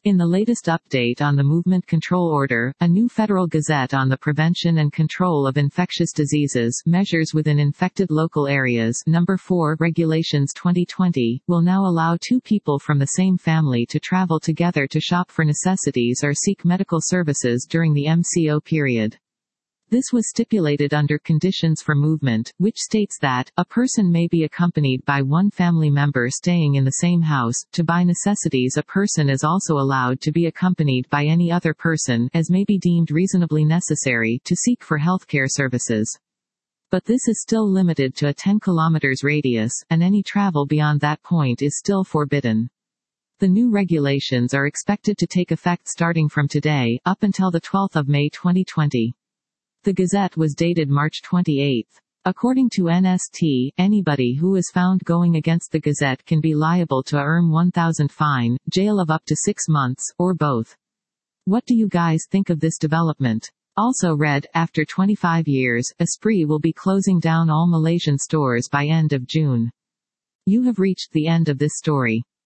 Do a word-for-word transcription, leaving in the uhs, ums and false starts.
In the latest update on the Movement Control Order, a new Federal Gazette on the Prevention and Control of Infectious Diseases Measures within Infected Local Areas Number four Regulations twenty twenty, will now allow two people from the same family to travel together to shop for necessities or seek medical services during the M C O period. This was stipulated under Conditions for Movement, which states that, a person may be accompanied by one family member staying in the same house. To buy necessities, a person is also allowed to be accompanied by any other person, as may be deemed reasonably necessary, to seek for healthcare services. But this is still limited to a ten kilometers radius, and any travel beyond that point is still forbidden. The new regulations are expected to take effect starting from today, up until the twelfth of May twenty twenty. The Gazette was dated March twenty-eighth. According to N S T, anybody who is found going against the Gazette can be liable to a I R M one thousand fine, jail of up to six months, or both. What do you guys think of this development? Also read, after twenty-five years, Esprit will be closing down all Malaysian stores by end of June. You have reached the end of this story.